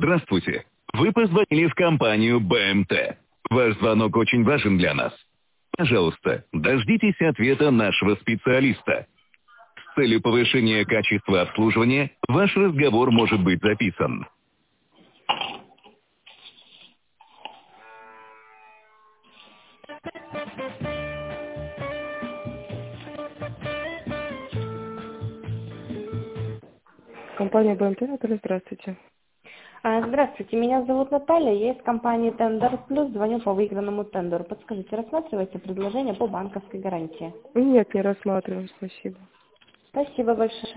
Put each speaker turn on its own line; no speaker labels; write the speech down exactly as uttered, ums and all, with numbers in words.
Здравствуйте. Вы позвонили в компанию бэ эм тэ. Ваш звонок очень важен для нас. Пожалуйста, дождитесь ответа нашего специалиста. С целью повышения качества обслуживания ваш разговор может быть записан. Компания бэ эм тэ, Наталья, здравствуйте.
А, Здравствуйте, меня зовут Наталья, я из компании Тендер Плюс, звоню по выигранному тендеру. Подскажите, рассматриваете предложение по банковской гарантии?
Нет, не рассматриваем, спасибо.
Спасибо большое.